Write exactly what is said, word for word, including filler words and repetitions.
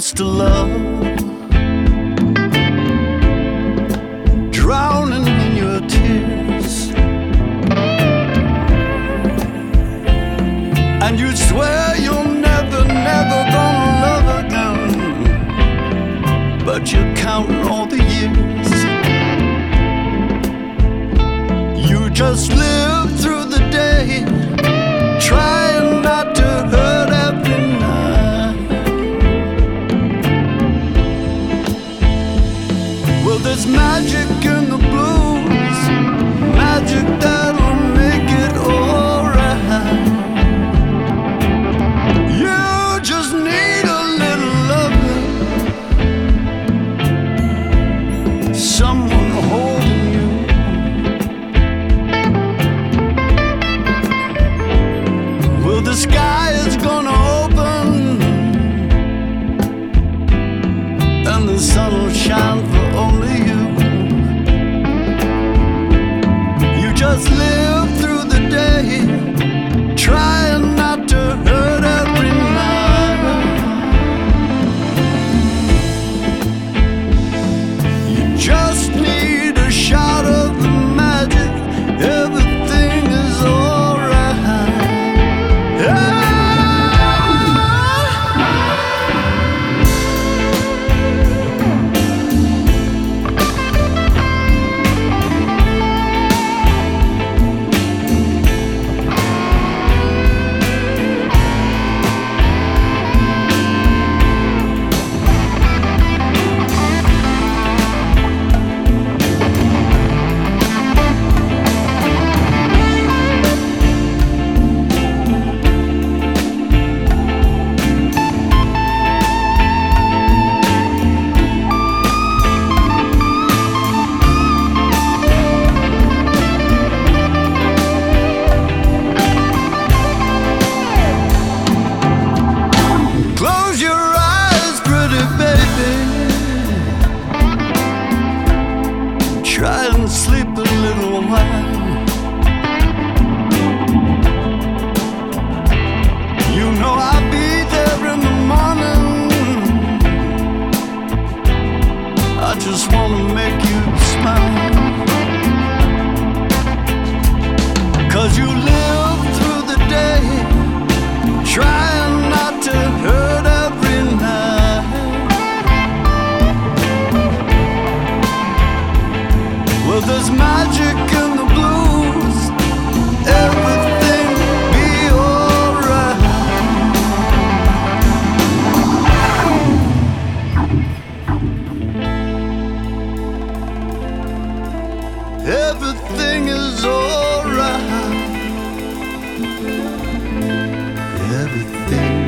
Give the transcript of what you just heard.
lost to love, drowning in your tears, and you'd swear you're never, never gonna love again, but you're counting all the years. You just live through the day, trying not to hurt every night. Well, there's magic in the blues, magic that'll make it alright. You just need a little loving, someone holding you. Well, the sky is gonna open and the sun will shine for only you. You just live through the day, trying not to hurt every night. You just need a shot of the magic, everything is alright. Yeah. Close your eyes, pretty baby. Try and sleep a little while. You know I'll be there in the morning. I just wanna make you smile, 'cause you live through the day, trying not to hurt every night. Well, there's magic in the blues, everything be alright. Everything is alright. Everything